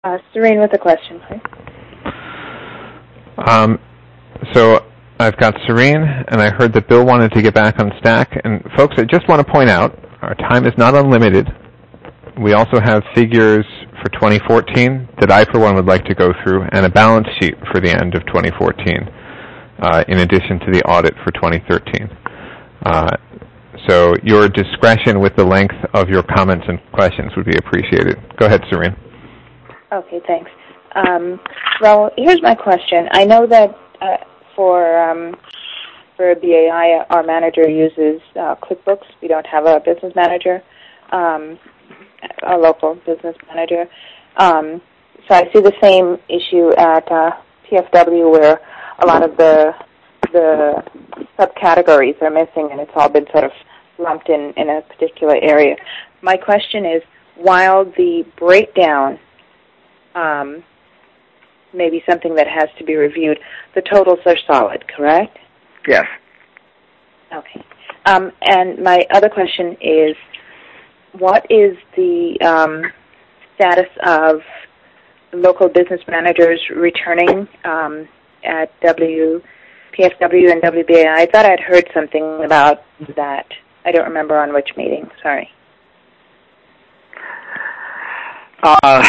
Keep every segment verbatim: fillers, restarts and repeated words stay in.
Uh, Serene with a question, please. Um, so I've got Serene, and I heard that Bill wanted to get back on Stack. And folks, I just want to point out, our time is not unlimited. We also have figures for twenty fourteen that I, for one, would like to go through, and a balance sheet for the end of twenty fourteen, uh, in addition to the audit for twenty thirteen. Uh, so your discretion with the length of your comments and questions would be appreciated. Go ahead, Serene. Okay, thanks. Um, well, here's my question. I know that uh, for um, for B A I, our manager uses uh, QuickBooks. We don't have a business manager, um, a local business manager. Um, so I see the same issue at uh, P F W, where a lot of the the subcategories are missing, and it's all been sort of lumped in, in a particular area. My question is, while the breakdown Um, maybe something that has to be reviewed, the totals are solid, correct? Yes. Okay. Um, and my other question is, what is the um, status of local business managers returning um, at W P F W and W B A I? I thought I'd heard something about that. I don't remember on which meeting. Sorry. Uh...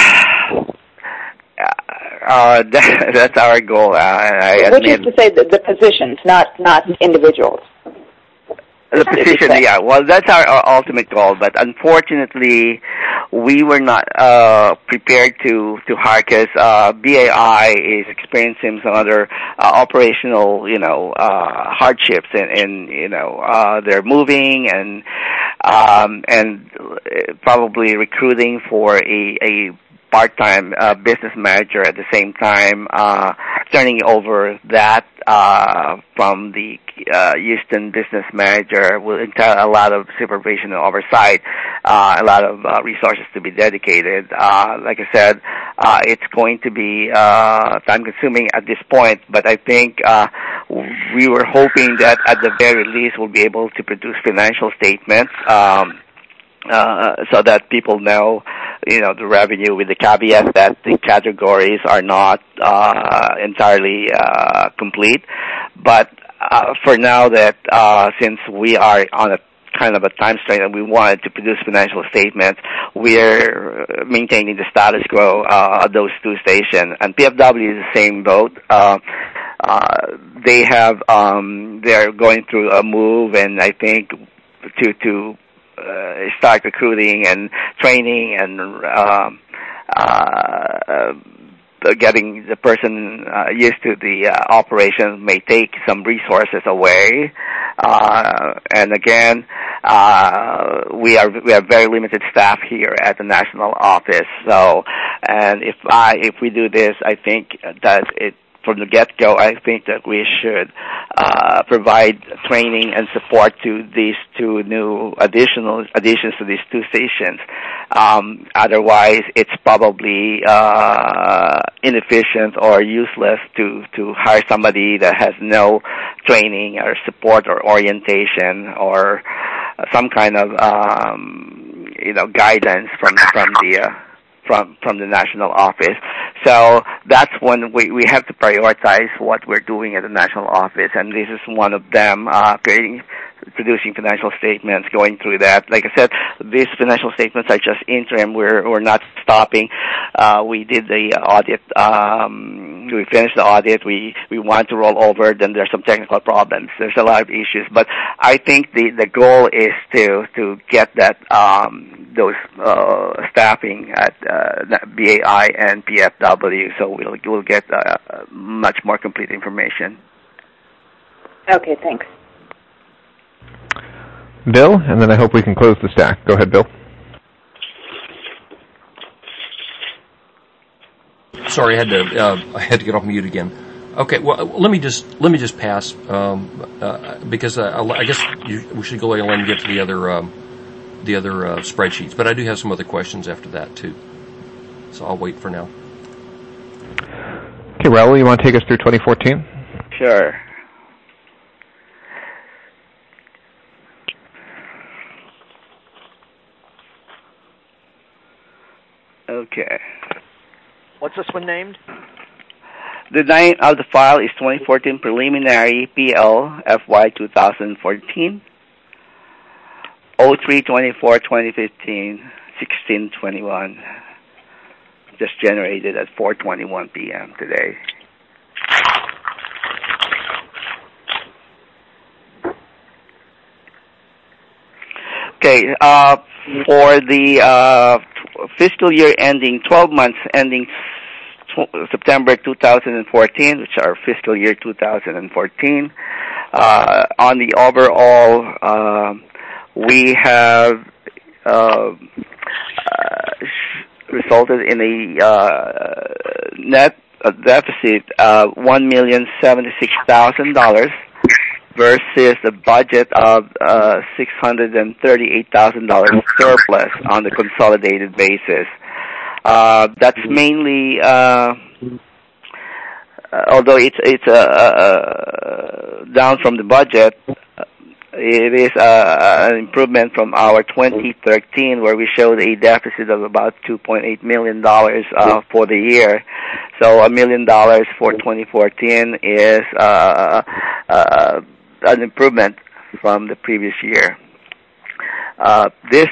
Uh, that, that's our goal. Uh, I Which admit, is to say the, the positions, not not individuals. The position, yeah. Well, that's our, our ultimate goal. But unfortunately, we were not uh, prepared to to hire because uh, B A I is experiencing some other uh, operational, you know, uh, hardships, and, and you know, uh, they're moving and um, and probably recruiting for a a part-time uh, business manager at the same time, uh, turning over that uh, from the uh, Houston business manager will entail a lot of supervision and oversight, uh, a lot of uh, resources to be dedicated. Uh, like I said, uh, it's going to be uh, time-consuming at this point, but I think uh, we were hoping that at the very least we'll be able to produce financial statements um, uh, so that people know, you know, the revenue, with the caveat that the categories are not uh, entirely uh, complete. But uh, for now, that uh, since we are on a kind of a time strain and we wanted to produce financial statements, we're maintaining the status quo uh, of those two stations. And P F W is the same boat. Uh, uh, they have, um, they're going through a move, and I think to to Uh, start recruiting and training and um, uh, getting the person uh, used to the uh, operation may take some resources away. Uh, and again, uh, we are we have very limited staff here at the national office. So, and if I if we do this, I think that it. From the get-go, I think that we should uh, provide training and support to these two new additional additions to these two stations. Um, otherwise, it's probably uh, inefficient or useless to, to hire somebody that has no training or support or orientation or some kind of um, you know guidance from from the. Uh, from from the national office. So that's when we, we have to prioritize what we're doing at the national office, and this is one of them, uh, creating, producing financial statements, going through that. Like I said, these financial statements are just interim. We're, we're not stopping. Uh, we did the audit, um, we finished the audit, we, we want to roll over, then there's some technical problems. There's a lot of issues, but I think the, the goal is to, to get that, um, those, uh, staffing at, uh, B A I and P F W, so we'll, we'll get, uh, much more complete information. Okay, thanks. Bill, and then I hope we can close the stack. Go ahead, Bill. Sorry, I had to uh, I had to get off mute again. Okay, well, let me just let me just pass um, uh, because uh, I guess you, we should go ahead and get to the other um, the other uh, spreadsheets. But I do have some other questions after that too, so I'll wait for now. Okay, Raul, you want to take us through twenty fourteen? Sure. Okay. What's this one named? The name of the file is twenty fourteen Preliminary P L F Y twenty fourteen. oh three twenty-four twenty fifteen sixteen twenty-one. Just generated at four twenty-one p.m. today. Okay, uh, for the uh, fiscal year ending, twelve months ending September two thousand fourteen, which are fiscal year two thousand fourteen, uh, on the overall, uh, we have uh, uh, resulted in a uh, net deficit of one million seventy-six thousand dollars versus the budget of uh, six hundred thirty-eight thousand dollars surplus on the consolidated basis. Uh, that's mainly, uh, although it's it's uh, uh, down from the budget, it is uh, an improvement from our twenty thirteen, where we showed a deficit of about two point eight million dollars uh, for the year. So a million dollars for twenty fourteen is uh, uh, an improvement from the previous year. Uh, this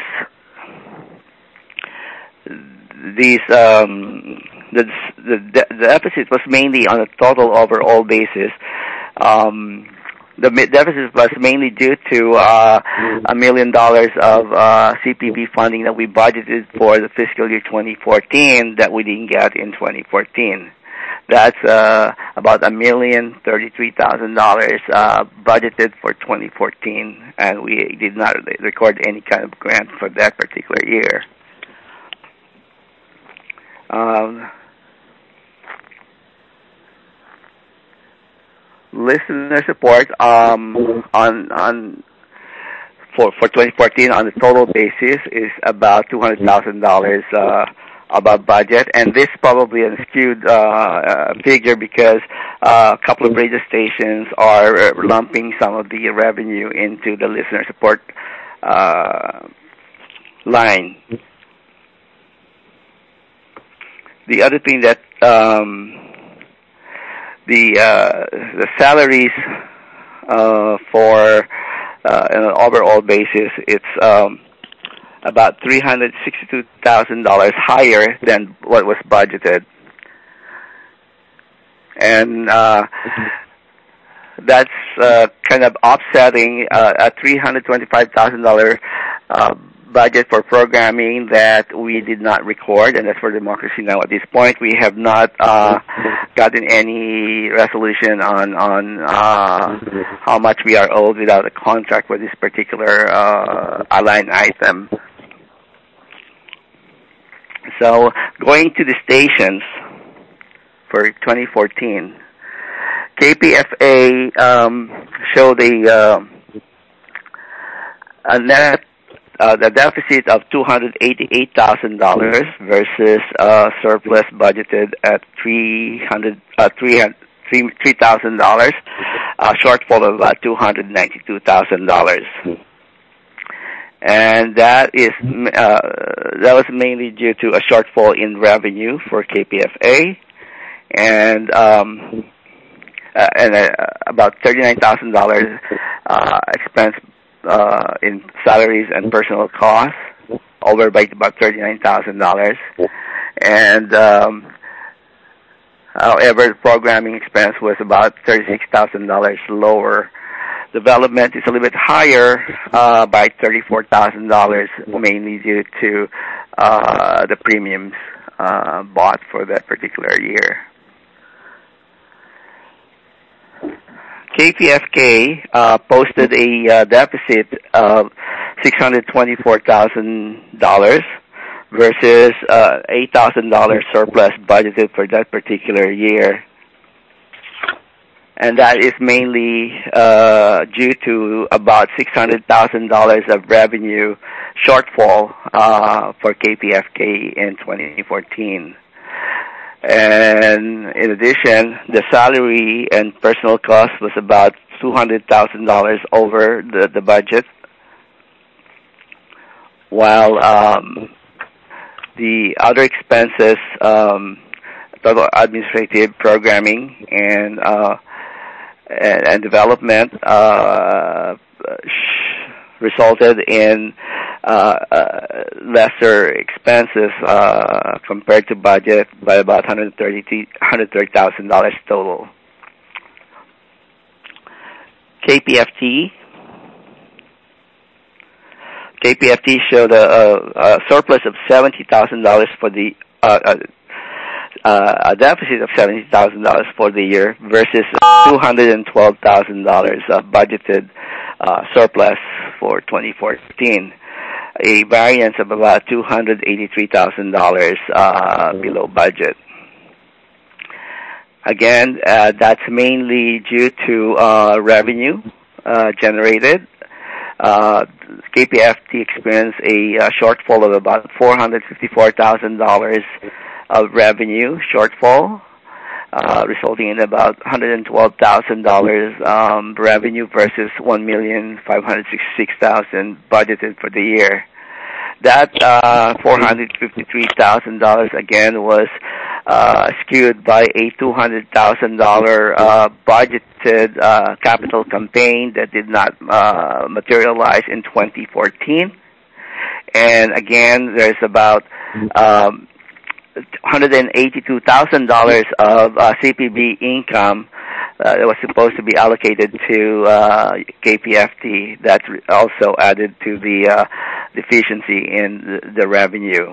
these um, the, the the deficit was mainly on a total overall basis. Um, the deficit was mainly due to uh, a million dollars of uh, C P P funding that we budgeted for the fiscal year twenty fourteen that we didn't get in twenty fourteen. That's uh, about a million thirty-three thousand dollars uh, budgeted for twenty fourteen, and we did not record any kind of grant for that particular year. Um, listener support um, on on for for twenty fourteen on the total basis is about two hundred thousand dollars uh, above budget, and this is probably a skewed uh, uh, figure because uh, a couple of radio stations are lumping some of the revenue into the listener support uh, line. The other thing that um, the uh, the salaries uh, for uh, on an overall basis, it's um, about three hundred sixty-two thousand dollars higher than what was budgeted, and uh, that's uh, kind of offsetting uh, a three hundred twenty-five thousand dollars uh, budget for programming that we did not record, and that's for Democracy Now! At this point, we have not uh, gotten any resolution on on uh, how much we are owed without a contract for this particular uh, line item. So, going to the stations for twenty fourteen, K P F A um, showed a, uh, a net Uh, the deficit of two hundred eighty-eight thousand dollars versus uh, surplus budgeted at three hundred uh, three three thousand dollars, a shortfall of about two hundred ninety-two thousand dollars, and that is uh, that was mainly due to a shortfall in revenue for K P F A, and um, uh, and uh, about thirty-nine thousand dollars uh, expense. Uh, in salaries and personal costs, over by about thirty-nine thousand dollars. And, um, however, the programming expense was about thirty-six thousand dollars lower. Development is a little bit higher uh, by thirty-four thousand dollars, mainly due to uh, the premiums uh, bought for that particular year. K P F K uh, posted a uh, deficit of six hundred twenty-four thousand dollars versus uh, eight thousand dollars surplus budgeted for that particular year. And that is mainly uh, due to about six hundred thousand dollars of revenue shortfall uh, for K P F K in twenty fourteen. And in addition, the salary and personal cost was about two hundred thousand dollars over the, the budget, while um, the other expenses um, total administrative programming and uh, and, and development uh, resulted in uh, uh, lesser expenses uh, compared to budget by about one hundred thirty thousand dollars total. K P F T. K P F T showed a, a, a surplus of seventy thousand dollars for the uh, uh, uh, a deficit of seventy thousand dollars for the year versus two hundred twelve thousand dollars uh, budgeted uh, surplus for twenty fourteen, a variance of about two hundred eighty-three thousand dollars uh, below budget. Again, uh, that's mainly due to uh, revenue uh, generated. Uh, K P F T experienced a uh, shortfall of about four hundred fifty-four thousand dollars of revenue shortfall, uh, resulting in about one hundred twelve thousand dollars um, revenue versus one million five hundred sixty-six thousand dollars budgeted for the year. That uh, four hundred fifty-three thousand dollars again was uh, skewed by a two hundred thousand dollars uh, budgeted uh, capital campaign that did not uh, materialize in twenty fourteen. And again, there's about um, one hundred eighty-two thousand dollars of uh, C P B income uh, that was supposed to be allocated to uh, K P F T. That's also added to the uh, deficiency in the, the revenue.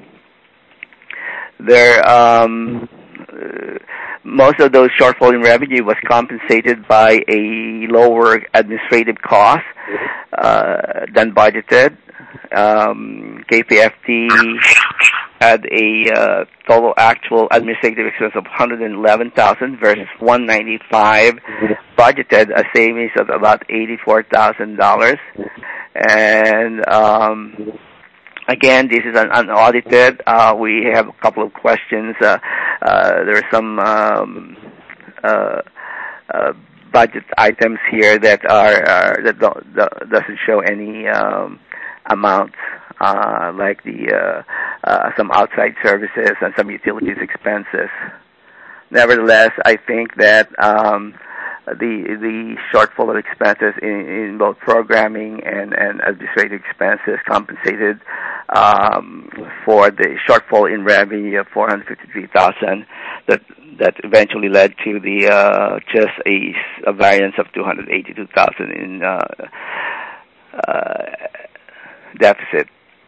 There, um, uh, most of those shortfall in revenue was compensated by a lower administrative cost uh, than budgeted. Um, K P F T had a uh, total actual administrative expense of one hundred eleven thousand dollars versus one hundred ninety-five thousand dollars budgeted, a savings of about eighty-four thousand dollars. And um, again, this is an unaudited. Uh, we have a couple of questions. Uh, uh, there are some um, uh, uh, budget items here that are uh, that don't, that doesn't show any um, amount, uh, like the uh, uh, some outside services and some utilities expenses. Nevertheless, I think that um, the the shortfall of expenses in, in both programming and, and administrative expenses compensated um, for the shortfall in revenue of four hundred fifty-three thousand dollars that that eventually led to the uh, just a, a variance of two hundred eighty-two thousand dollars in uh, uh, deficit.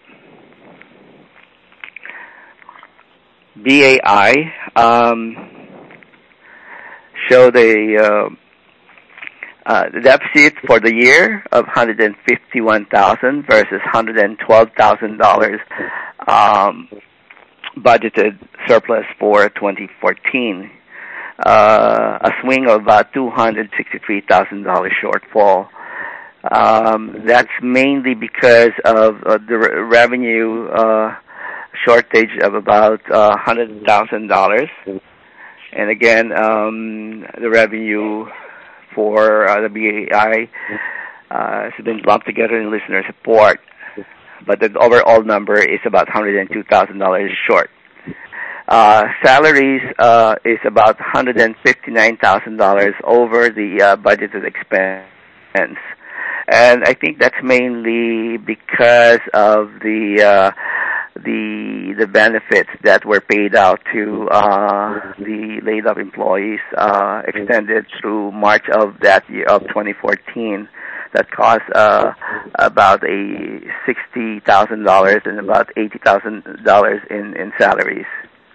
B A I um, showed a uh, uh, deficit for the year of one hundred fifty-one thousand dollars versus one hundred twelve thousand dollars um, budgeted surplus for twenty fourteen. Uh, a swing of about two hundred sixty-three thousand dollars shortfall. Um, that's mainly because of uh, the re- revenue uh, shortage of about uh, one hundred thousand dollars. And again, um, the revenue for uh, the B A I uh, has been lumped together in listener support, but the overall number is about one hundred two thousand dollars short. Uh, salaries uh, is about one hundred fifty-nine thousand dollars over the uh, budgeted expense. And I think that's mainly because of the uh, the the benefits that were paid out to uh, the laid off employees uh, extended through March of that year of twenty fourteen. That cost uh, about a sixty thousand dollars and about eighty thousand dollars in in salaries.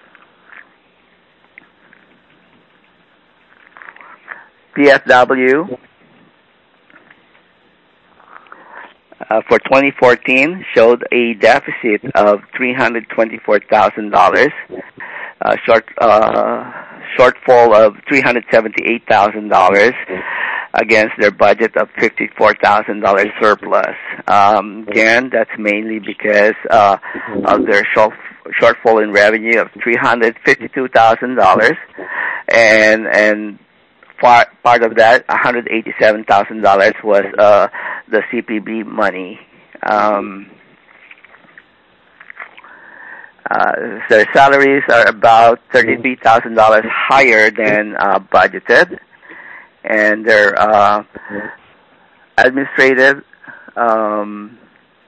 P S W uh, for twenty fourteen showed a deficit of three hundred twenty-four thousand dollars, uh, short uh, shortfall of three hundred seventy-eight thousand dollars against their budget of fifty-four thousand dollars surplus. Um, again, that's mainly because uh, of their short, shortfall in revenue of three hundred fifty-two thousand dollars, and and Part, part of that, one hundred eighty-seven thousand dollars, was uh, the C P B money. Um, Uh, their salaries are about thirty-three thousand dollars higher than uh, budgeted, and their uh, administrative um,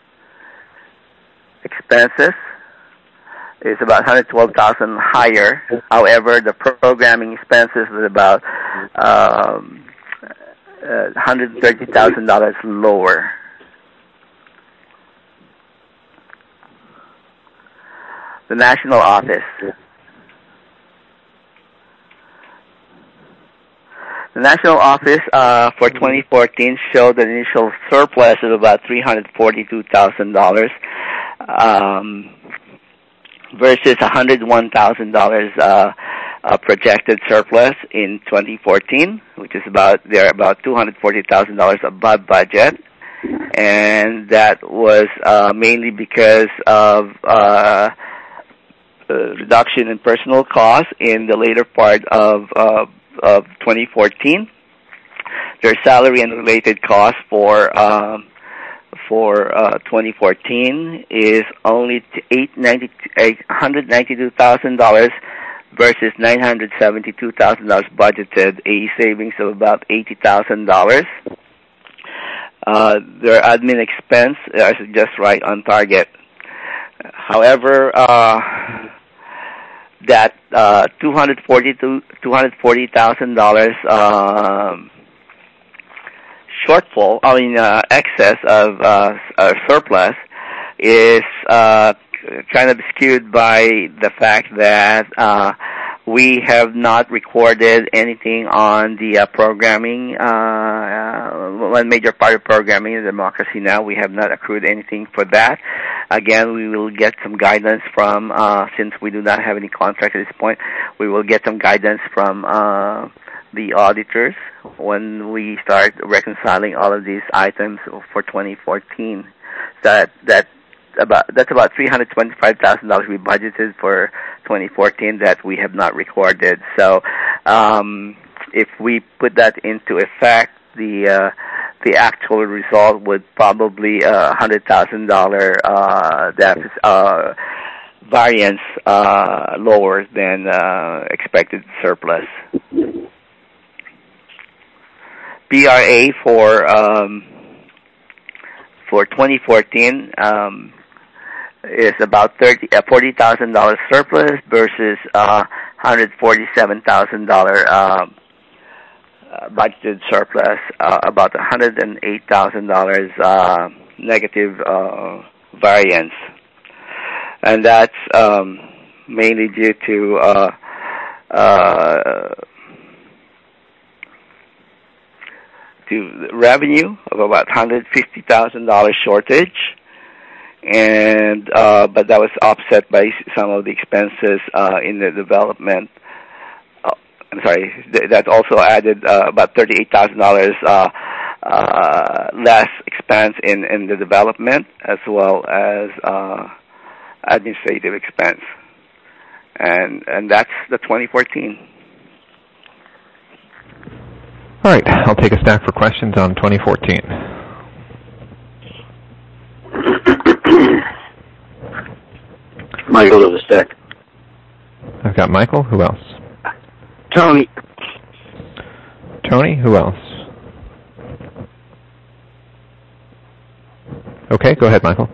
expenses is about one hundred twelve thousand dollars higher. However, the programming expenses is about um, uh, one hundred thirty thousand dollars lower. The national office. The national office uh, for twenty fourteen showed an initial surplus of about three hundred forty-two thousand dollars um, versus one hundred one thousand dollars uh, uh, projected surplus in twenty fourteen, which is about they're about two hundred forty thousand dollars above budget, and that was uh, mainly because of uh, Uh, reduction in personal costs in the later part of uh, of twenty fourteen. Their salary and related costs for um, for uh, twenty fourteen is only eight hundred ninety-two thousand dollars versus nine hundred seventy-two thousand dollars budgeted, a savings of about eighty thousand dollars. Uh, their admin expense is just right on target. However, uh, that uh, two hundred forty-two, two hundred forty thousand dollars um, shortfall, I mean uh, excess of uh, uh, surplus, is uh, kind of skewed by the fact that uh, we have not recorded anything on the uh, programming, uh, uh, one major part of programming in Democracy Now! We have not accrued anything for that. Again, we will get some guidance from, uh, since we do not have any contract at this point, we will get some guidance from uh, the auditors when we start reconciling all of these items for twenty fourteen. That, that about that's about three hundred twenty-five thousand dollars we budgeted for twenty fourteen that we have not recorded. So um, if we put that into effect, the uh, the actual result would probably a uh, hundred thousand dollar uh, deficit uh, variance uh, lower than uh, expected surplus. B R A for um, for twenty fourteen. Um, is about thirty, uh, forty thousand dollars surplus versus uh, one hundred forty-seven thousand dollars uh, uh, budgeted surplus, uh, about one hundred eight thousand dollars uh, negative uh, variance. And that's um, mainly due to uh, uh, to revenue of about one hundred fifty thousand dollars shortage. And uh, but that was offset by some of the expenses uh, in the development. Uh, I'm sorry, th- that also added uh, about thirty-eight thousand dollars uh, uh, less expense in, in the development, as well as uh, administrative expense, and and that's the twenty fourteen. All right, I'll take a stack for questions on twenty fourteen. Michael of the stack. I've got Michael. Who else? Tony. Tony. Who else? Okay, go ahead, Michael.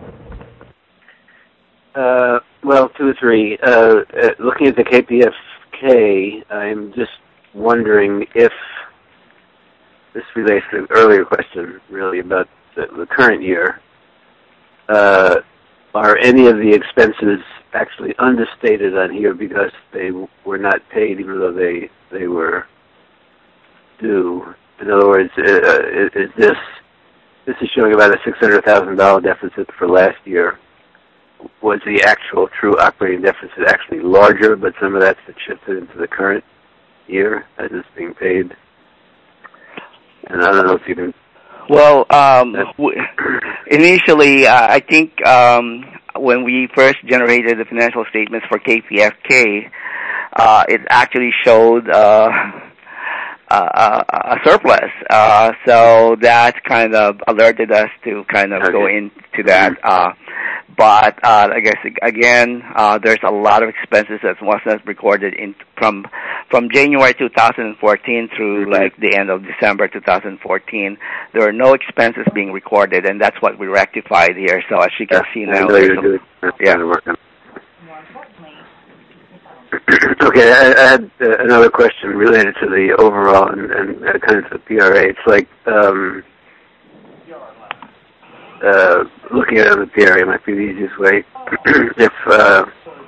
Uh, well, two or three. Uh, uh, looking at the K P F K, I'm just wondering if this relates to an earlier question, really, about the, the current year. Uh, are any of the expenses actually understated on here because they were not paid, even though they they were due? In other words, uh, is, is this this is showing about a six hundred thousand dollar deficit for last year? Was the actual true operating deficit actually larger, but some of that's been shifted into the current year as it's being paid? And I don't know if you can. Well, um, w- initially, uh, I think um, when we first generated the financial statements for K P F K, uh, it actually showed uh, a, a surplus. Uh, so that kind of alerted us to kind of okay. go into that. Uh, But uh, I guess again, uh, there's a lot of expenses that wasn't recorded in from from January two thousand fourteen through like the end of December two thousand fourteen. There are no expenses being recorded, and that's what we rectified here. So as you can yeah, see now, I know you're doing, yeah. Okay, I, I had uh, another question related to the overall and, and uh, kind of the P R A. It's like um, uh, looking at the P R A might be the easiest way. if uh,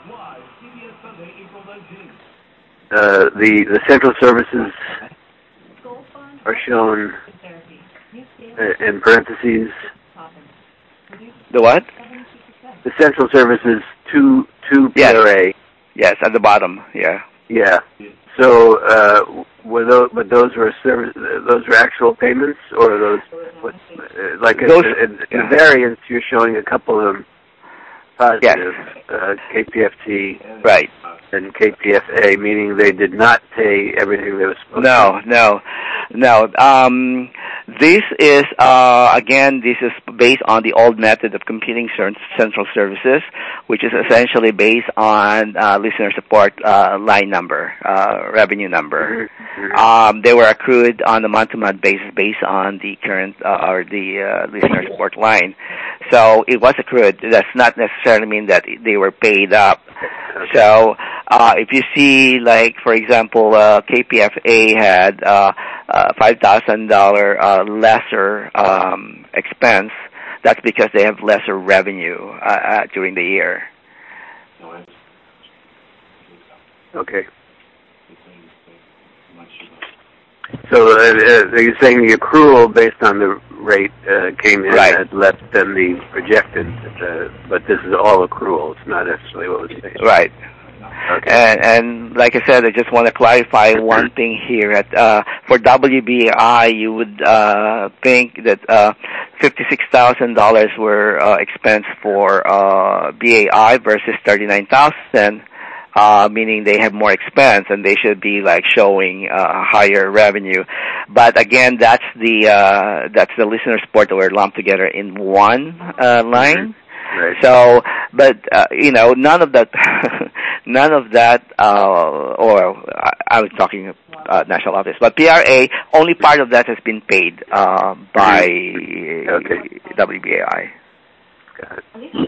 uh, the the central services are shown uh, in parentheses. The what? The central services to to P R A. Yes. Yes, at the bottom. Yeah. Yeah. So, uh, were those, but those were service, those were actual payments, or are those what, uh, like those, in, in, yeah. in variance? You're showing a couple of them positive, yes. uh, K P F T, right, and K P F A, meaning they did not pay everything they were supposed no, to. No, no, no. Um, this is uh, again, this is based on the old method of computing central services, which is essentially based on uh, listener support uh, line number, uh, revenue number. Mm-hmm. Um, they were accrued on a month-to-month basis based on the current uh, or the uh, listener support line. So it was accrued. Does not necessarily mean that they were paid up. So uh, if you see, like for example, uh, K P F A had uh, uh, five thousand dollars uh, lesser um, expense. That's because they have lesser revenue uh, uh, during the year. Okay. So uh, uh, you're saying the accrual based on the rate uh, came in right. at less than the projected, uh, but this is all accrual. It's not actually what was paid. Right. Okay. And, and like I said, I just want to clarify one thing here. At, uh, for W B A I, you would uh, think that uh, fifty-six thousand dollars were uh, expense for uh, B A I versus thirty-nine thousand dollars. Uh, meaning they have more expense and they should be like showing uh, higher revenue. But again, that's the uh, that's the listener support that were lumped together in one uh, line. Mm-hmm. Right. So, but uh, you know, none of that, none of that, uh, or I, I was talking uh, national office, but P R A, only part of that has been paid uh, by okay. W B A I. Got it.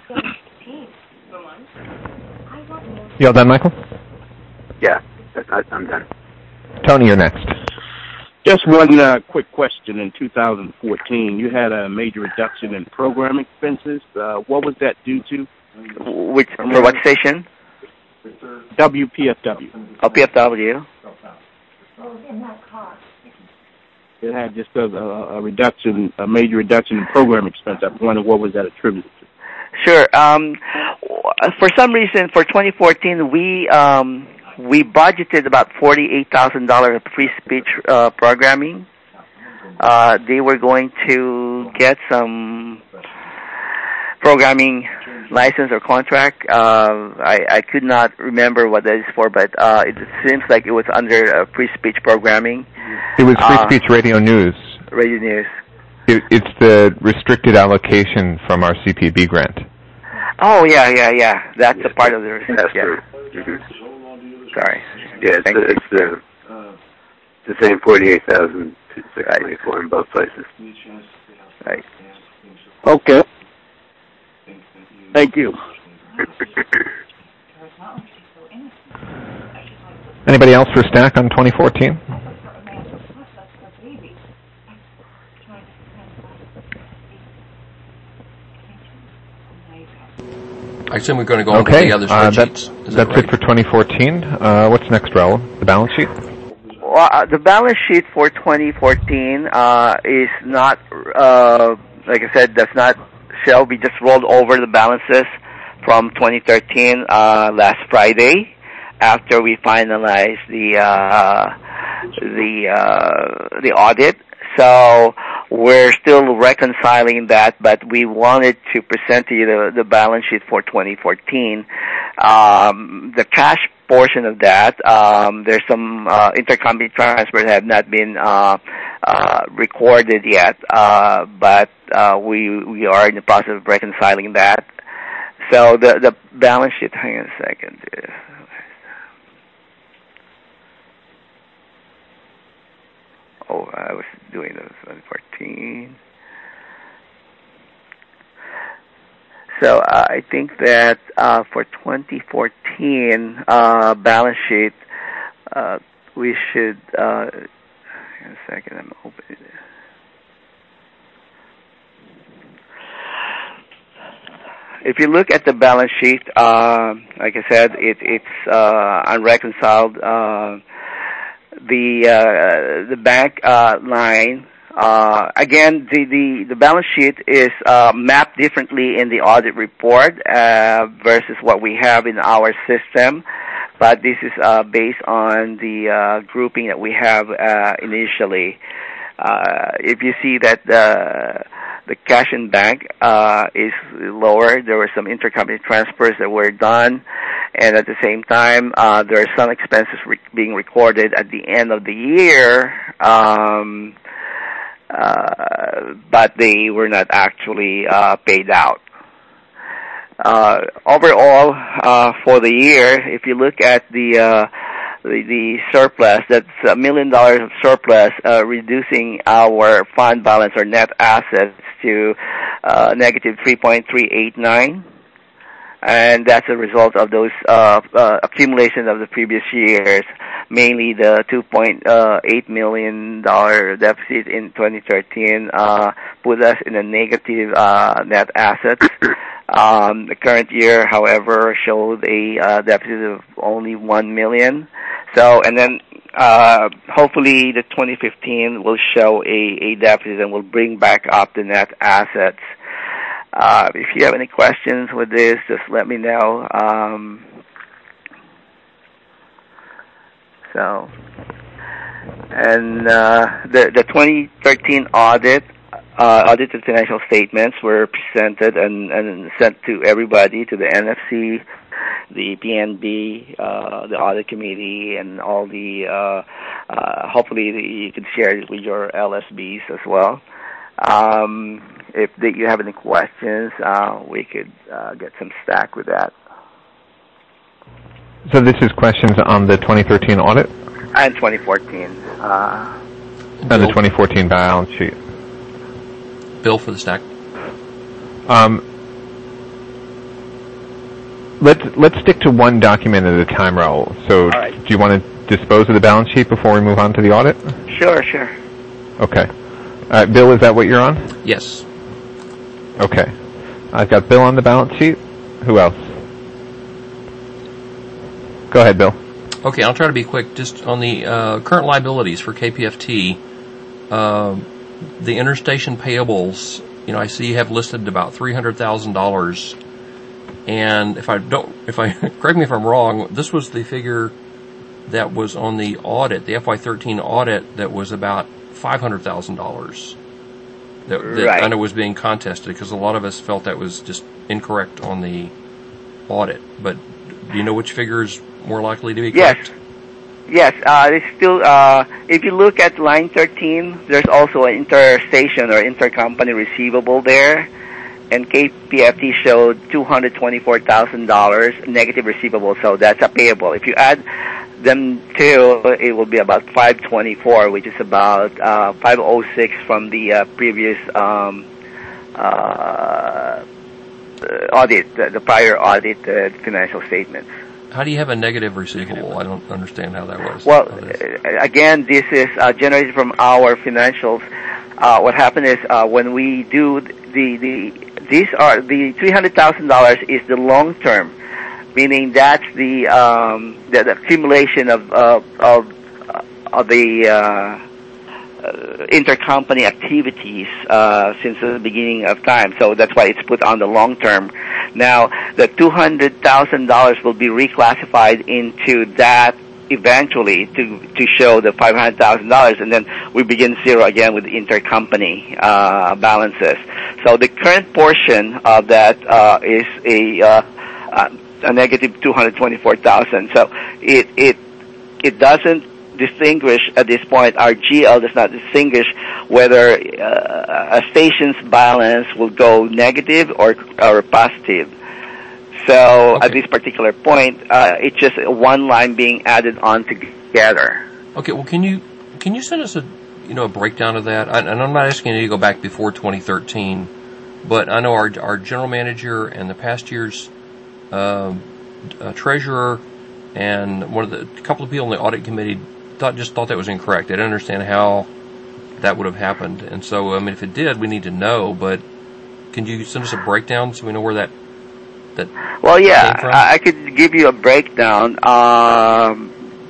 You all done, Michael? Yeah, I, I'm done. Tony, you're next. Just one uh, quick question. In two thousand fourteen, you had a major reduction in program expenses. Uh, what was that due to? Which, for what station? W P F W. Oh, P F W. It had just a, a, a reduction, a major reduction in program expense. I wonder what was that attributed to? Sure. Um, for some reason, for twenty fourteen, we um, we budgeted about forty-eight thousand dollars of free speech uh, programming. Uh, they were going to get some programming license or contract. Uh, I, I could not remember what that is for, but uh, it seems like it was under uh, free speech programming. It was free uh, speech radio news. Radio news. It, it's the restricted allocation from our C P B grant. Oh, yeah, yeah, yeah. That's a part of the That's yeah. true. Mm-hmm. Sorry. Yeah, it's, the, it's the, the same forty-eight thousand six hundred twenty-four right. in both places. Right. Okay. Thank you. Anybody else for stack on twenty fourteen? I assume we're going to go okay. over the other uh, spreadsheets. that, Is that's that right? it for twenty fourteen. Uh, what's next, Raul? The balance sheet? Well, uh, the balance sheet for twenty fourteen uh, is not, uh, like I said, does not show. We just rolled over the balances from twenty thirteen uh, last Friday after we finalized the uh, the uh, the audit. So we're still reconciling that, but we wanted to present to you the, the balance sheet for twenty fourteen. Um, the cash portion of that, um, there's some uh, intercompany transfers that have not been uh, uh, recorded yet, uh, but uh, we we are in the process of reconciling that. So the the balance sheet. Hang on a second. Oh, I was doing this on fourteen. So uh, I think that uh, for twenty fourteen uh, balance sheet, uh, we should. Uh, hang on a second. I'm opening it. If you look at the balance sheet, uh, like I said, it, it's uh, unreconciled. Uh, the uh, the bank uh, line, uh, again, the, the, the balance sheet is uh, mapped differently in the audit report uh, versus what we have in our system. But this is uh, based on the uh, grouping that we have uh, initially. Uh, if you see that the the cash in bank uh, is lower, there were some intercompany transfers that were done, and at the same time, uh, there are some expenses re- being recorded at the end of the year, um, uh, but they were not actually uh, paid out. Uh, overall, uh, for the year, if you look at the uh, The, the surplus, that's a million dollars of surplus, uh, reducing our fund balance or net assets to uh, negative three point three eight nine. And that's a result of those uh, uh, accumulation of the previous years, mainly the two point eight million dollars deficit in twenty thirteen uh, put us in a negative uh, net assets. Um, the current year, however, showed a uh, deficit of only one million dollars. So, and then uh, hopefully the twenty fifteen will show a, a deficit and will bring back up the net assets. Uh, if you have any questions with this, just let me know. Um, so, and uh, the the twenty thirteen audit, uh, audited financial statements were presented and, and sent to everybody, to the N F C, the P N B, uh, the audit committee, and all the, uh, uh, hopefully you can share it with your L S Bs as well. Um, if the, you have any questions, uh, we could uh, get some stack with that. So this is questions on the twenty thirteen audit? And twenty fourteen. Uh, and the twenty fourteen balance sheet. Bill for the stack. Um, let's let's stick to one document at a time, Raul. So, right. Do you want to dispose of the balance sheet before we move on to the audit? Sure, sure. Okay. Uh, Bill, is that what you're on? Yes. Okay. I've got Bill on the balance sheet. Who else? Go ahead, Bill. Okay, I'll try to be quick. Just on the uh, current liabilities for K P F T, uh, the interstation payables, you know, I see you have listed about three hundred thousand dollars. And if I don't, if I, correct me if I'm wrong, this was the figure that was on the audit, the F Y thirteen audit, that was about five hundred thousand dollars. That, that right. I know was being contested, because a lot of us felt that was just incorrect on the audit. But do you know which figure is more likely to be correct? Yes. Yes, uh, it's still, uh, if you look at line thirteen, there's also an interstation or intercompany receivable there. And K P F T showed two hundred twenty-four thousand dollars negative receivable, so that's a payable. If you add them two, it will be about five twenty-four, which is about uh, five oh six from the uh, previous um, uh, audit, the, the prior audit uh, financial statements. How do you have a negative receivable? I don't understand how that works. Well, again, this is uh, generated from our financials. Uh, what happened is uh, when we do the the these are the three hundred thousand dollars is the long term, meaning that's the um, the, the accumulation of of of, of the uh, uh, intercompany activities uh, since the beginning of time. So that's why it's put on the long term. Now the two hundred thousand dollars will be reclassified into that eventually to to show the five hundred thousand dollars, and then we begin zero again with the intercompany uh, balances. So the current portion of that uh, is a uh, uh, a negative two hundred twenty-four thousand. So it it it doesn't distinguish at this point. Our G L does not distinguish whether uh, a station's balance will go negative or or positive. So Okay. at this particular point, uh, it's just one line being added on together. Okay. Well, can you can you send us a you know a breakdown of that? I, and I'm not asking you to go back before twenty thirteen, but I know our our general manager and the past year's uh, uh, treasurer and one of the a couple of people on the audit committee thought just thought that was incorrect. They didn't understand how that would have happened, and so I mean, if it did, we need to know. But can you send us a breakdown so we know where that that Well, yeah, came from? I I could give you a breakdown. Um,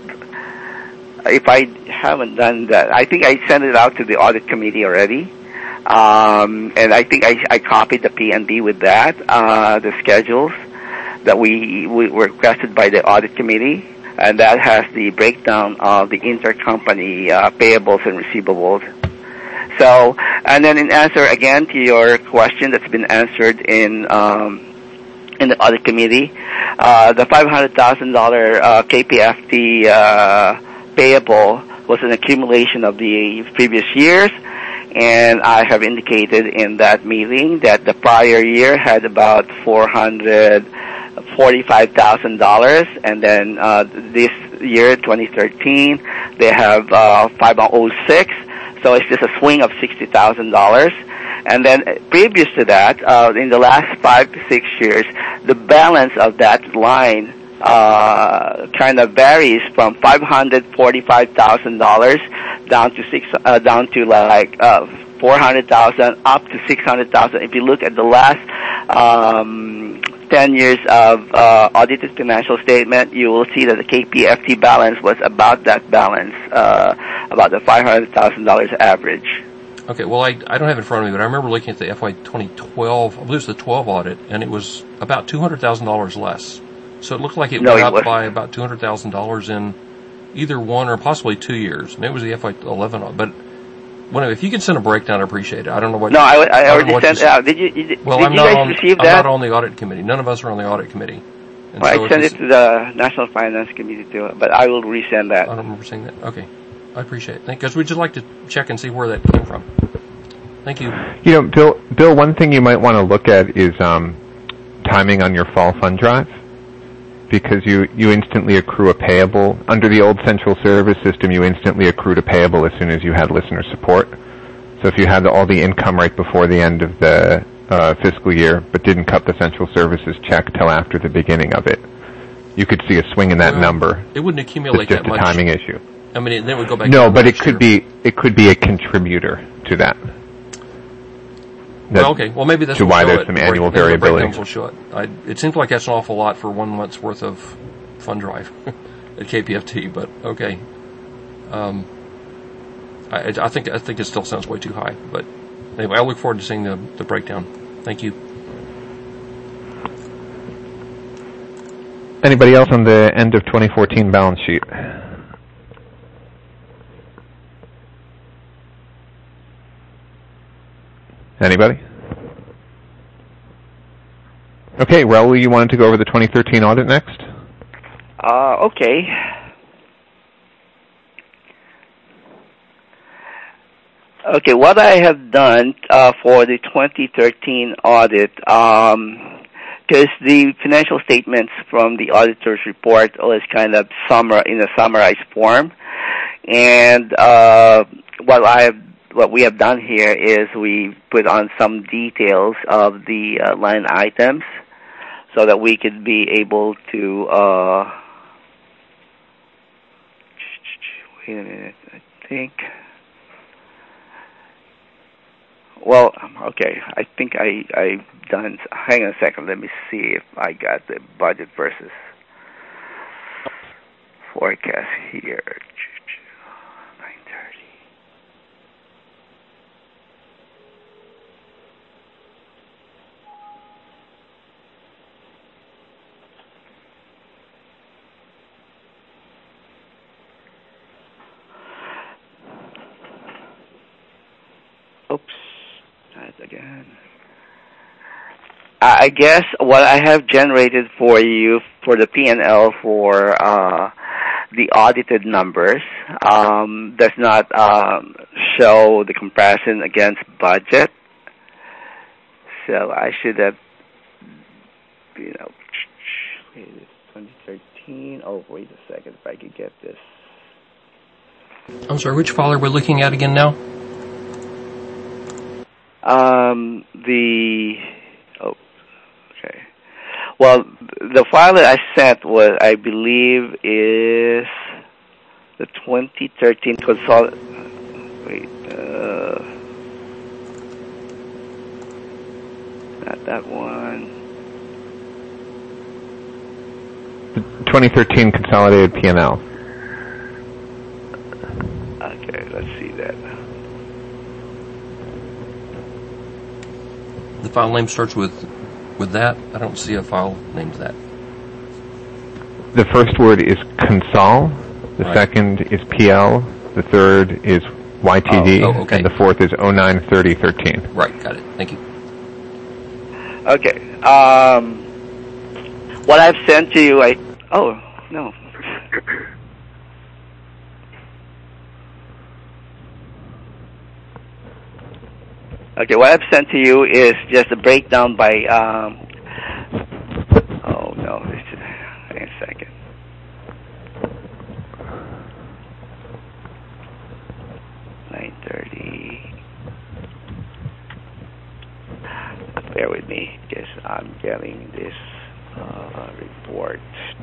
if I haven't done that, I think I sent it out to the audit committee already. Um, and I think I, I copied the P N B with that, uh, the schedules that we, we were requested by the audit committee. And that has the breakdown of the intercompany uh, payables and receivables. So, and then in answer again to your question that's been answered in um, in the audit committee, uh, the five hundred thousand dollars uh, K P F T uh, payable was an accumulation of the previous years, and I have indicated in that meeting that the prior year had about four hundred forty-five thousand dollars, and then uh, this year, twenty thirteen, they have uh, five hundred six, so it's just a swing of sixty thousand dollars. And then previous to that, uh, in the last five to six years, the balance of that line uh, kind of varies from five hundred forty-five thousand dollars down to six, uh, down to like uh, four hundred thousand up to six hundred thousand. If you look at the last um, ten years of uh, audited financial statement, you will see that the K P F T balance was about that balance, uh, about the five hundred thousand dollars average. Okay, well, I, I don't have it in front of me, but I remember looking at the F Y twenty twelve, I believe it was the twelve audit, and it was about two hundred thousand dollars less. So it looked like it No, went it up wasn't. by about two hundred thousand dollars in either one or possibly two years. And it was the F Y eleven audit. But well, if you can send a breakdown, I appreciate it. I don't know what... No, I, I don't know already what sent you it out. Did you, did, Well, did I'm you not guys on, receive I'm that? not on the audit committee. None of us are on the audit committee. And Well, so I if sent it it's- to the National Finance Committee too, but I will resend that. I don't remember seeing that. Okay. I appreciate it. Because we'd just like to check and see where that came from. Thank you. You know, Bill, Bill, one thing you might want to look at is um, timing on your fall fund drive, because you, you instantly accrue a payable. Under the old central service system, you instantly accrued a payable as soon as you had listener support. So if you had all the income right before the end of the uh, fiscal year, but didn't cut the central services check till after the beginning of it, you could see a swing in that Well, number. It wouldn't accumulate It's just that a much. timing issue. I mean, it, then it would go back No, to but it last could year. be it could be a contributor to that. That- Well, okay. Well, maybe that's to will why show there's it. some Break- annual maybe the variability. breakdowns will show it. I, it seems like that's an awful lot for one month's worth of fund drive at K P F T, but okay. Um, I, I think I think it still sounds way too high, but anyway, I look forward to seeing the, the breakdown. Thank you. Anybody else on the end of twenty fourteen balance sheet? Anybody? Okay, Raul, you wanted to go over the twenty thirteen audit next? Uh, okay. Okay, what I have done uh, for the twenty thirteen audit, um, because the financial statements from the auditor's report was kind of summar in a summarized form, and uh, what I have, what we have done here is we put on some details of the uh, line items, so that we could be able to. Uh, wait a minute, I think. Well, okay, I think I, I've done, hang on a second, let me see if I got the budget versus forecast here. nine thirty. Oops. Again. I guess what I have generated for you for the P and L for uh, the audited numbers um, does not um, show the comparison against budget. So I should have, you know, okay, this is twenty thirteen. Oh, wait a second, if I could get this. I'm sorry, which file are we looking at again now? Um, the, oh, okay. Well, the file that I sent was, I believe, is the twenty thirteen consol. Wait, uh, not that one. The twenty thirteen consolidated P and L. Okay, let's see that. The file name starts with with that. I don't see a file named that. The first word is consol. The Right. second is P L. The third is Y T D. Oh, oh, okay. And the fourth is oh nine thirty thirteen. Right, got it. Thank you. Okay. Um, what I've sent to you, I oh no. Okay, what I've sent to you is just a breakdown by. Um, oh no, this is, wait a second. Nine thirty. Bear with me, because I'm getting this uh, report.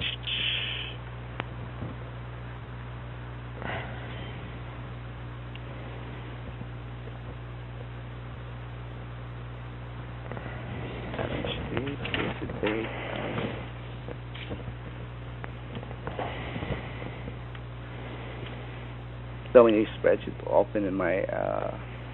So many spreadsheets open in my uh,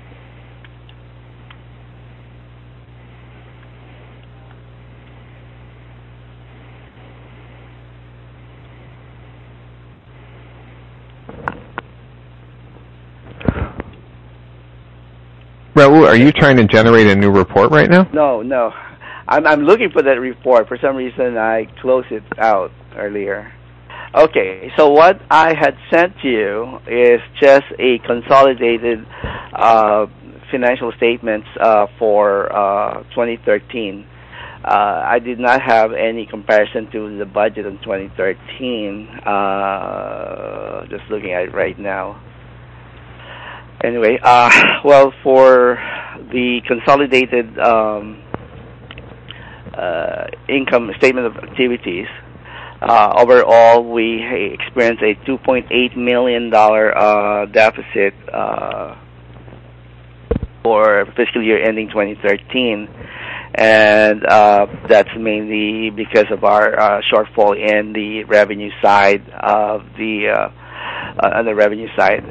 Raul, are you trying to generate a new report right now? no, no. I'm I'm looking for that report. For some reason, I closed it out earlier. Okay, so what I had sent you is just a consolidated uh, financial statements uh, for uh, twenty thirteen. Uh, I did not have any comparison to the budget in twenty thirteen. Uh, just looking at it right now. Anyway, uh, well, for the consolidated um, uh, income statement of activities, uh, overall we experienced a two point eight million dollars uh, deficit uh, for fiscal year ending twenty thirteen. And uh, that's mainly because of our uh, shortfall in the revenue side of the uh, uh, on the revenue side,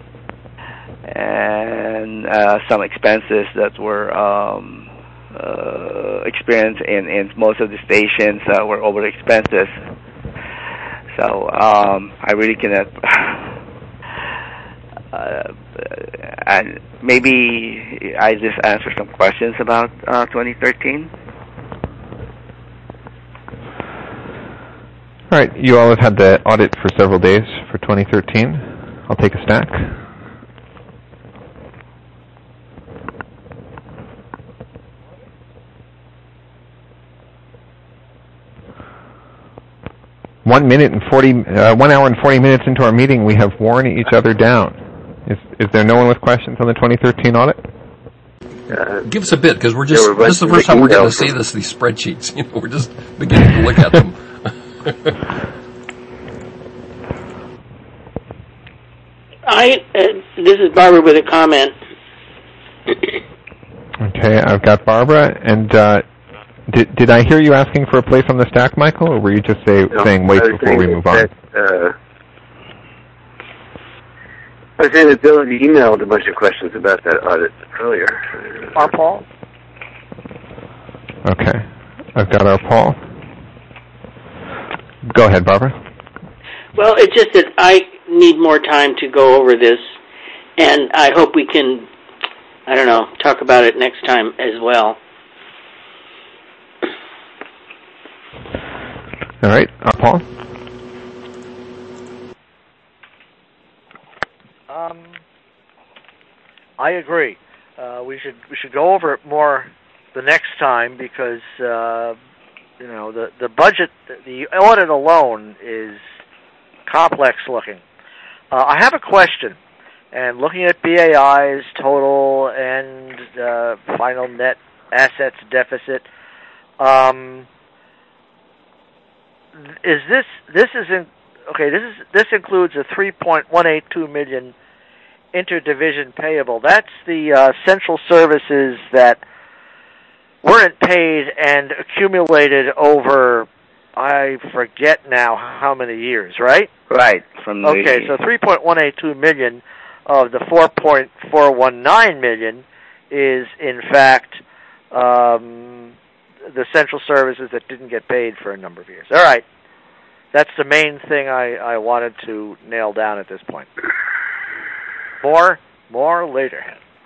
and uh, some expenses that were um, uh, experienced in, in most of the stations uh, were over expenses. So um, I really cannot. Uh, and maybe I just answer some questions about uh, twenty thirteen. All right, you all have had the audit for several days for twenty thirteen. I'll take a stack. One minute and forty, uh, one hour and forty minutes into our meeting, we have worn each other down. Is, is there no one with questions on the twenty thirteen audit? Uh, Give us a bit, because we're just, this is the first time we're getting to see this, these spreadsheets. You know, we're just beginning to look at them. I, uh, this is Barbara with a comment. Okay, I've got Barbara, and uh, did did I hear you asking for a place on the stack, Michael, or were you just say, no, saying wait before saying we move that, on? Uh, I was saying that Bill had emailed a bunch of questions about that audit earlier. Our Paul? Okay, I've got our Paul. Go ahead, Barbara. Well, it's just that I need more time to go over this, and I hope we can, I don't know, talk about it next time as well. All right, our Paul. Um, I agree. Uh, we should we should go over it more the next time because uh, you know, the the budget, the audit alone is complex looking. Uh, I have a question, and looking at B A I's total and uh, final net assets deficit, um, is this this is in, okay? This is this includes a three point one eight two million interdivision payable. That's the uh, central services that weren't paid and accumulated over, I forget now how many years, right? Right. From the okay, so three point one eight two million of the four point four one nine million is in fact um, the central services that didn't get paid for a number of years. All right. That's the main thing I, I wanted to nail down at this point. More, more later.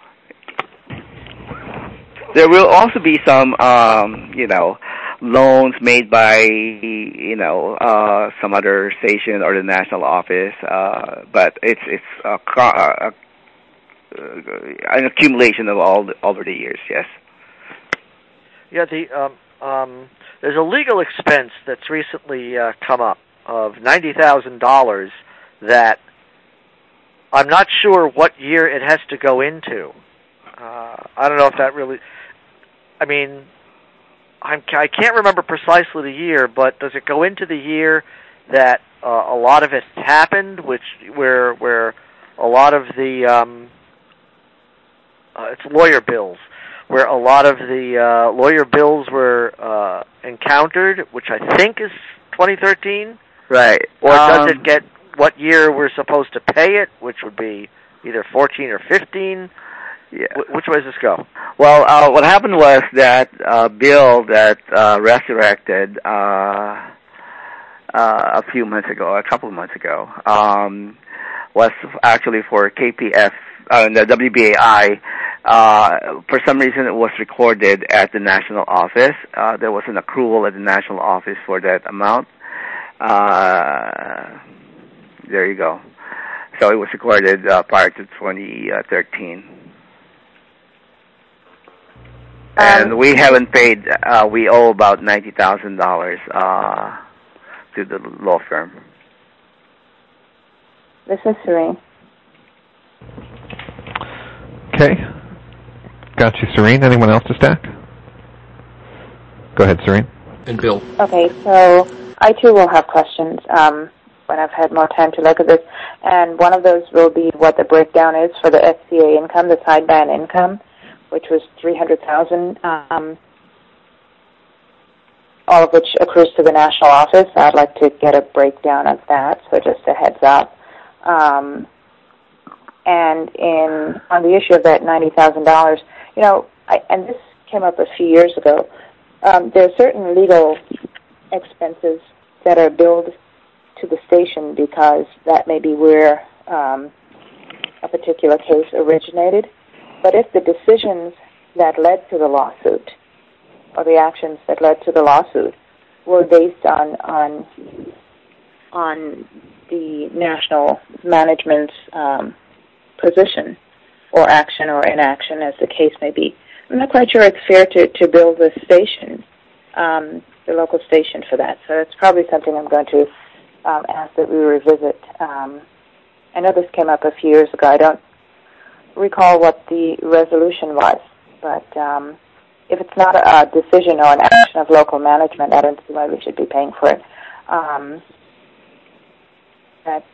There will also be some, um, you know, loans made by, you know, uh, some other station or the national office, uh, but it's it's a, a, a, an accumulation of all the, over the years. Yes. Yeah. The um, um, there's a legal expense that's recently uh, come up of ninety thousand dollars that I'm not sure what year it has to go into. Uh, I don't know if that really. I mean, I'm, I can't remember precisely the year, but does it go into the year that uh, a lot of it happened, which where where a lot of the um, uh, it's lawyer bills, where a lot of the uh, lawyer bills were uh, encountered, which I think is twenty thirteen. Right. Or um, does it get what year we're supposed to pay it, which would be either fourteen or fifteen? Yeah. W- which way does this go? Well, uh, what happened was that uh, bill that uh, resurrected uh, uh, a few months ago, a couple of months ago, um, was actually for K P F, uh, the W B A I. Uh, for some reason, it was recorded at the national office. Uh, there was an accrual at the national office for that amount. Uh, there you go. So it was recorded uh, prior to twenty thirteen. And Um, we haven't paid, uh, we owe about ninety thousand dollars uh, to the law firm. This is Serene. Okay. Got you, Serene. Anyone else to stack? Go ahead, Serene. And Bill. Okay, so I too will have questions um, when I've had more time to look at this. And one of those will be what the breakdown is for the S C A income, the sideband income, which was three hundred thousand dollars, um, all of which accrues to the national office. I'd like to get a breakdown of that, so just a heads up. Um, and in on the issue of that ninety thousand dollars, you know, I, and this came up a few years ago, um, there are certain legal expenses that are billed to the station because that may be where um, a particular case originated. But if the decisions that led to the lawsuit or the actions that led to the lawsuit were based on on on the national management's um, position or action or inaction, as the case may be, I'm not quite sure it's fair to, to bill the station, um, the local station for that. So it's probably something I'm going to um, ask that we revisit. Um, I know this came up a few years ago. I don't recall what the resolution was, but um, if it's not a decision or an action of local management, I don't see why we should be paying for it. Um, that,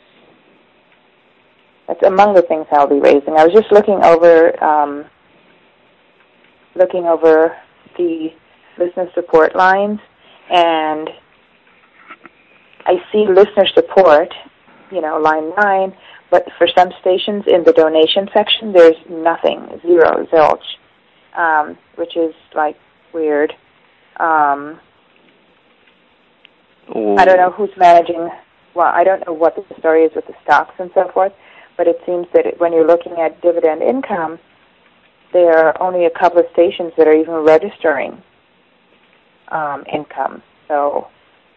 that's among the things I'll be raising. I was just looking over um, looking over the listener support lines, and I see listener support, you know, line nine. But for some stations in the donation section, there's nothing, zero, zilch, um, which is, like, weird. Um, I don't know who's managing, well, I don't know what the story is with the stocks and so forth, but it seems that it, when you're looking at dividend income, there are only a couple of stations that are even registering um, income. So,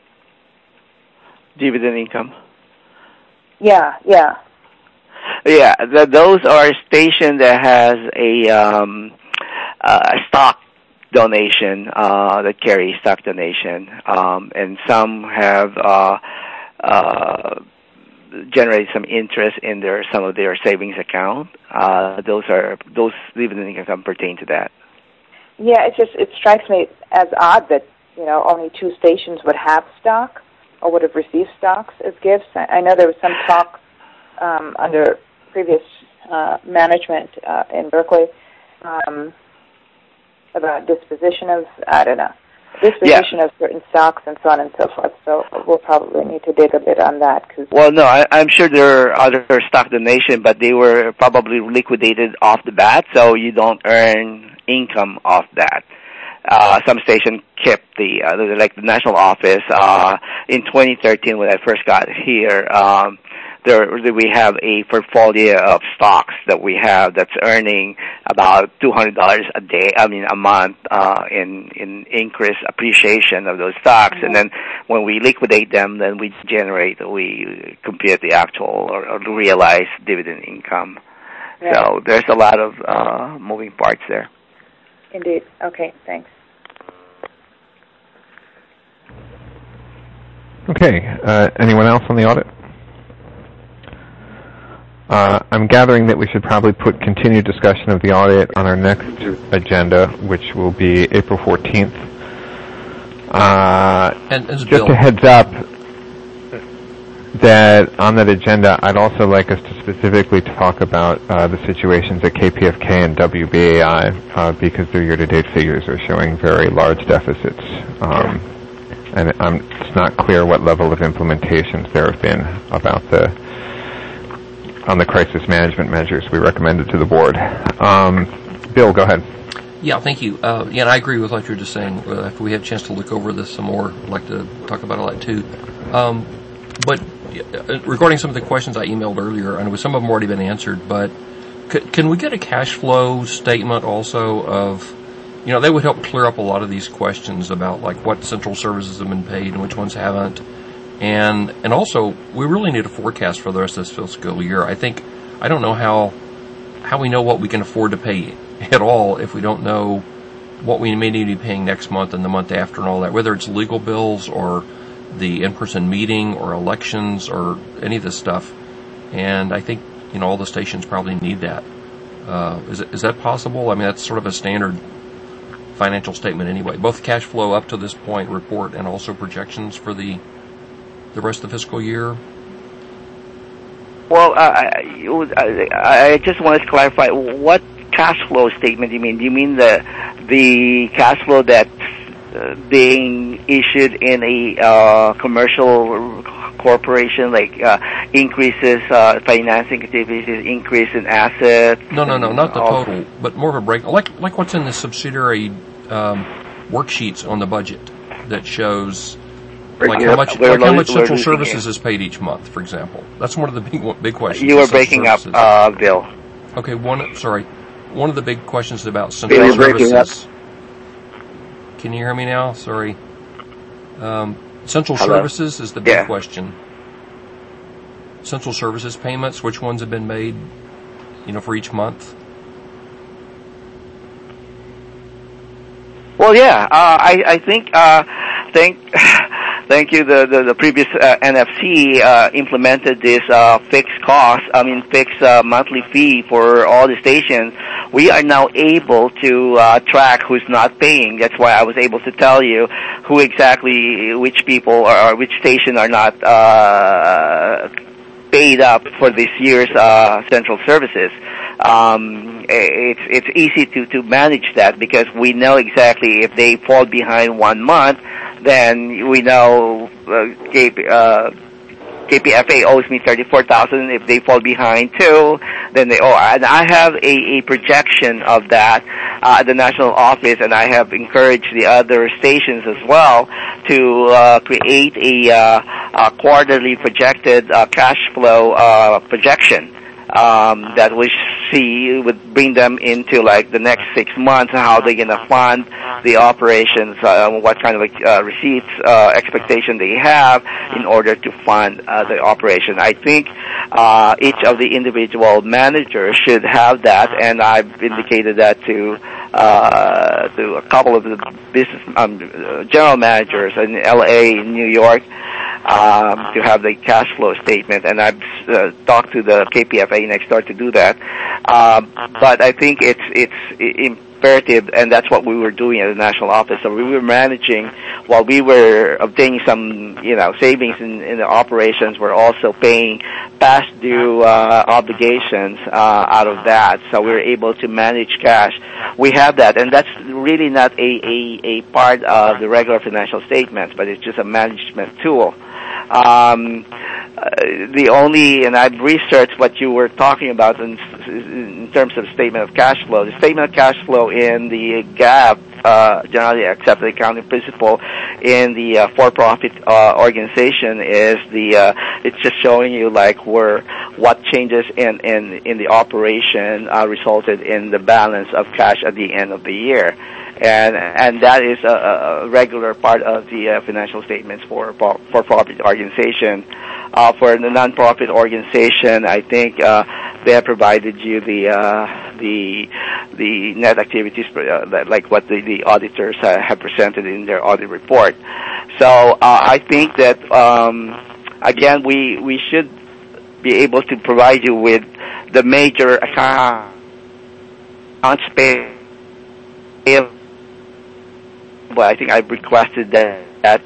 dividend income? Yeah, yeah. Yeah, the, those are stations that has a um, uh, stock donation uh, that carry stock donation, um, and some have uh, uh, generated some interest in their some of their savings account. Uh, those are those dividend income pertain to that. Yeah, it just it strikes me as odd that you know only two stations would have stock or would have received stocks as gifts. I, I know there was some talk um, under previous uh, management uh, in Berkeley um, about disposition of I don't know disposition yeah. of certain stocks and so on and so forth. So we'll probably need to dig a bit on that. Cause well, no, I, I'm sure there are other stock donation, but they were probably liquidated off the bat, so you don't earn income off that. Uh, some station kept the, uh, like the national office, uh, in twenty thirteen when I first got here, um, there, we have a portfolio of stocks that we have that's earning about two hundred dollars a day, I mean a month, uh, in, in increased appreciation of those stocks. Mm-hmm. And then when we liquidate them, then we generate, we compute the actual or, or realized dividend income. Right. So there's a lot of, uh, moving parts there. Indeed. Okay, thanks. Okay, uh, anyone else on the audit? Uh, I'm gathering that we should probably put continued discussion of the audit on our next agenda, which will be April fourteenth. Uh, and, and just Bill. a heads up that on that agenda, I'd also like us to specifically talk about uh, the situations at K P F K and W B A I uh, because their year-to-date figures are showing very large deficits. Um, and um, it's not clear what level of implementations there have been about the on the crisis management measures we recommended to the board. Um, Bill, go ahead. Yeah, thank you. Uh, yeah, and I agree with what you're just saying. Uh, after we have a chance to look over this some more, I'd like to talk about it too. Um, but uh, regarding some of the questions I emailed earlier, and some of them already been answered, but c- can we get a cash flow statement also of, you know, that would help clear up a lot of these questions about like what central services have been paid and which ones haven't. And and also, we really need a forecast for the rest of this fiscal year. I think, I don't know how how we know what we can afford to pay at all if we don't know what we may need to be paying next month and the month after and all that, whether it's legal bills or the in-person meeting or elections or any of this stuff. And I think, you know, all the stations probably need that. Uh, is, it, is that possible? I mean, that's sort of a standard financial statement anyway, both cash flow up to this point report and also projections for the the rest of the fiscal year? Well, uh, I, I just wanted to clarify, what cash flow statement do you mean? Do you mean the the cash flow that's uh, being issued in a uh, commercial corporation, like uh, increases uh, financing activities, increase in assets? No, no, no, not the total, but more of a break, like like what's in the subsidiary um, worksheets on the budget that shows. Like how much, like how much central services is paid each month, for example. That's one of the big big questions. You were breaking up, uh, Bill. Okay, one. Sorry, one of the big questions about central Bill, services. Up. Can you hear me now? Sorry. Um, central Hello? services is the big yeah. question. Central services payments, which ones have been made, you know, for each month? Well, yeah, uh, I I think uh, think. Thank you. The the, the previous uh, N F C uh, implemented this uh, fixed cost, I mean fixed uh, monthly fee for all the stations. We are now able to uh, track who's not paying. That's why I was able to tell you who exactly, which people or, or which station are not uh, paid up for this year's uh, central services. Um, it's it's easy to, to manage that because we know exactly if they fall behind one month, then we know uh, K P, uh, K P F A owes me thirty-four thousand. If they fall behind too, then they owe. And I have a, a projection of that uh, at the national office, and I have encouraged the other stations as well to uh, create a, uh, a quarterly projected uh, cash flow uh, projection. Um, that we see would bring them into like the next six months, how they're going to fund the operations, uh, what kind of uh, receipts uh, expectation they have in order to fund uh, the operation. I think uh, each of the individual managers should have that, and I've indicated that to uh, to a couple of the business um, general managers in L A, in New York, um, to have the cash flow statement, and I've uh, talked to the K P F A next door to do that. Um, but I think it's it's imperative, and that's what we were doing at the national office. So we were managing while we were obtaining some, you know, savings in, in the operations. We're also paying past due uh, obligations uh, out of that. So we were able to manage cash. We have that, and that's really not a, a, a part of the regular financial statements, but it's just a management tool. Um, uh, the only, and I've researched what you were talking about in, in terms of statement of cash flow. The statement of cash flow in the G A A P, uh, generally accepted accounting principle, in the uh, for-profit uh, organization is the, uh, it's just showing you like where, what changes in, in, in the operation uh, resulted in the balance of cash at the end of the year. And and that is a, a regular part of the uh, financial statements for for profit organization. Uh, for the non-profit organization, I think uh, they have provided you the uh, the the net activities, uh, like what the, the auditors uh, have presented in their audit report. So uh, I think that um, again we we should be able to provide you with the major accounts payable. Well, I think I've requested that, that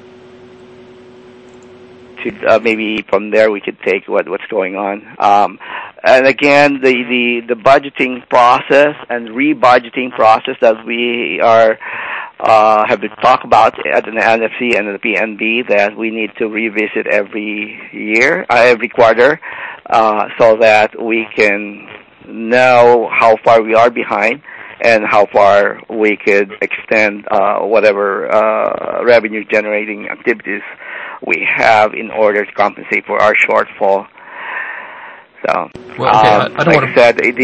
to uh, maybe from there we could take what, what's going on. Um, and again, the, the, the budgeting process and re-budgeting process that we are uh, have been talked about at the N F C and the P N B, that we need to revisit every year, uh, every quarter, uh, so that we can know how far we are behind and how far we could extend uh, whatever uh, revenue-generating activities we have in order to compensate for our shortfall. So, well, okay, um, I, I don't like want I said, the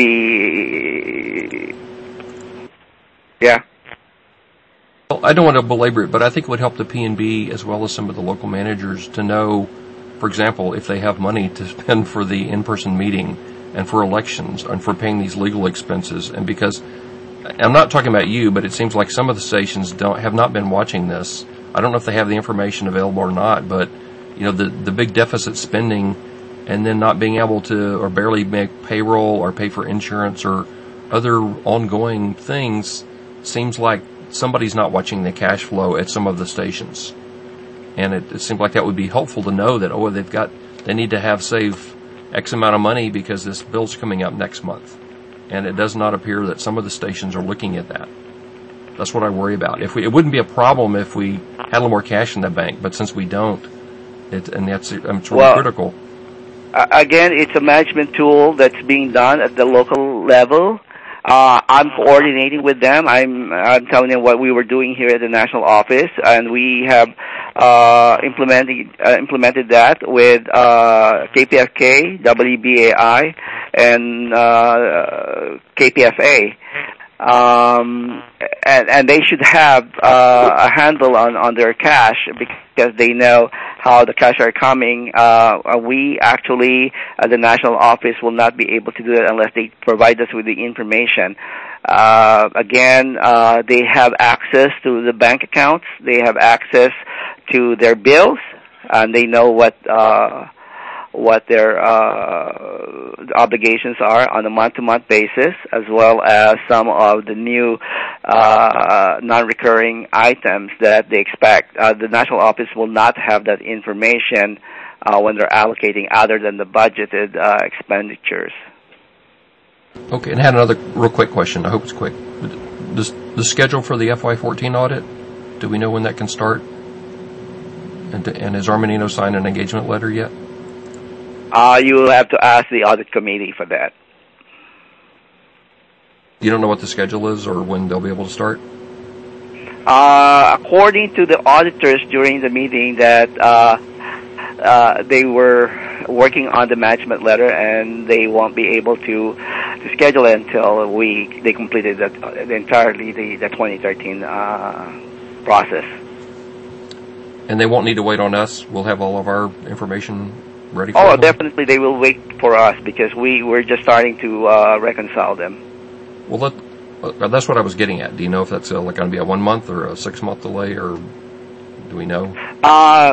yeah. Well, I don't want to belabor it, but I think it would help the P N B as well as some of the local managers to know, for example, if they have money to spend for the in-person meeting and for elections and for paying these legal expenses, and because I'm not talking about you, but it seems like some of the stations don't have not been watching this. I don't know if they have the information available or not, but you know, the the big deficit spending and then not being able to or barely make payroll or pay for insurance or other ongoing things seems like somebody's not watching the cash flow at some of the stations. And it, it seems like that would be helpful to know that, oh, they've got, they need to have save X amount of money because this bill's coming up next month. And it does not appear that some of the stations are looking at that. That's what I worry about. If we, it wouldn't be a problem if we had a little more cash in the bank, but since we don't, it, and that's it's really well, critical. Again, it's a management tool that's being done at the local level. Uh, I'm coordinating with them. I'm I'm telling them what we were doing here at the national office, and we have uh, implemented uh, implemented that with uh, K P F K, W B A I, and uh, K P F A. Um, and, and they should have uh, a handle on, on their cash because they know how the cash are coming. Uh, we actually, at the national office, will not be able to do that unless they provide us with the information. Uh, again, uh, they have access to the bank accounts. They have access to their bills, and they know what uh, what their uh, obligations are on a month-to-month basis, as well as some of the new uh, non-recurring items that they expect. Uh, the national office will not have that information uh, when they're allocating other than the budgeted uh, expenditures. Okay, and I had another real quick question. I hope it's quick. Does the schedule for the F Y fourteen audit, do we know when that can start? And, and has Armanino signed an engagement letter yet? Uh, you will have to ask the audit committee for that. You don't know what the schedule is or when they'll be able to start? Uh, according to the auditors during the meeting that uh, uh, they were working on the management letter and they won't be able to, to schedule it until we they completed that, uh, entirely the, the twenty thirteen uh, process. And they won't need to wait on us? We'll have all of our information ready for Oh, them? definitely they will wait for us because we, we're just starting to uh, reconcile them. Well, let, uh, that's what I was getting at. Do you know if that's uh, like going to be a one month or a six month delay, or do we know? Uh,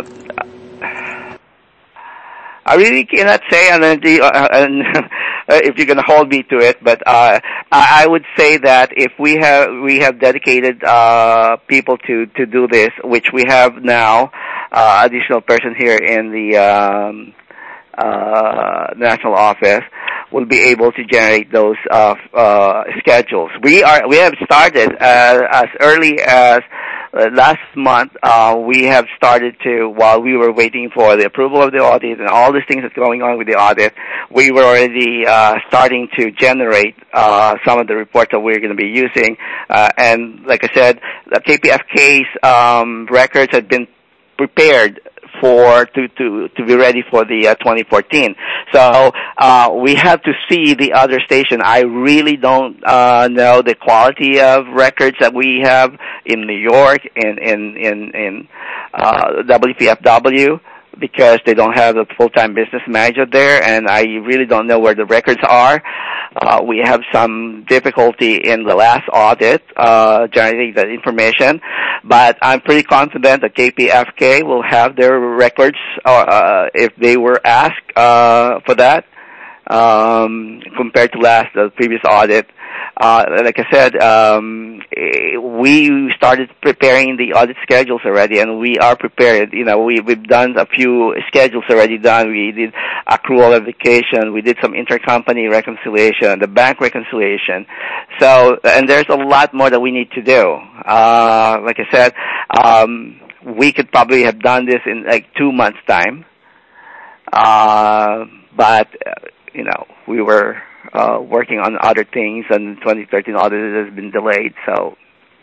I really cannot say, and, uh, and if you're going to hold me to it, but uh, I would say that if we have we have dedicated uh, people to, to do this, which we have now, uh, additional person here in the um, uh, national office will be able to generate those uh, uh, schedules. We are we have started uh, as early as Uh, last month, uh, we have started to, while we were waiting for the approval of the audit and all these things that's going on with the audit, we were already uh, starting to generate uh, some of the reports that we're going to be using. Uh, and like I said, the K P F K's um, records had been prepared for to to to be ready for the uh, twenty fourteen. So uh, we have to see the other station. I really don't uh, know the quality of records that we have in New York, in in in, in uh, W P F W, because they don't have a full-time business manager there, and I really don't know where the records are. Uh, we have some difficulty in the last audit uh, generating that information, but I'm pretty confident that K P F K will have their records uh, if they were asked uh, for that um, compared to last the previous audit. Uh, like I said, um, we started preparing the audit schedules already, and we are prepared. You know, we, we've done a few schedules already done. We did accrual verification. We did some intercompany reconciliation, the bank reconciliation. So, and there's a lot more that we need to do. Uh, like I said, um, we could probably have done this in like two months' time. Uh, but, uh, you know, we were Uh, working on other things, and twenty thirteen audit has been delayed. So,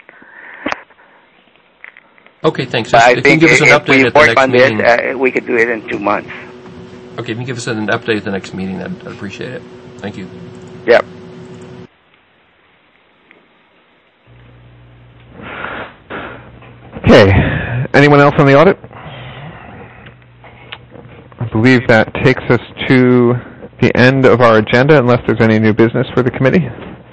okay, thanks. But I if think you can give us an if update we at the work next on meeting, this, uh, we could do it in two months. Okay, if you can give us an update at the next meeting, I'd, I'd appreciate it. Thank you. Yep. Okay. Anyone else on the audit? I believe that takes us to the end of our agenda, unless there's any new business for the committee.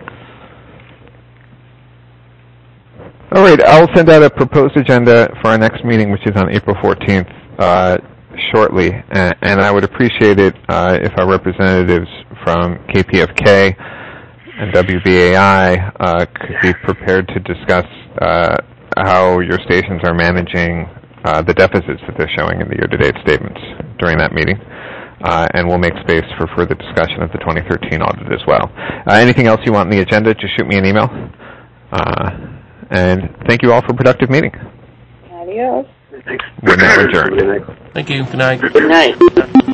All right, I'll send out a proposed agenda for our next meeting, which is on April fourteenth, uh, shortly, and, and I would appreciate it uh, if our representatives from K P F K and W B A I uh, could be prepared to discuss uh, how your stations are managing uh, the deficits that they're showing in the year-to-date statements during that meeting. Uh, and we'll make space for further discussion of the twenty thirteen audit as well. Uh, anything else you want on the agenda, just shoot me an email. Uh, and thank you all for a productive meeting. Adios. Thanks. We're now adjourned. Thank you. Good night. Good night.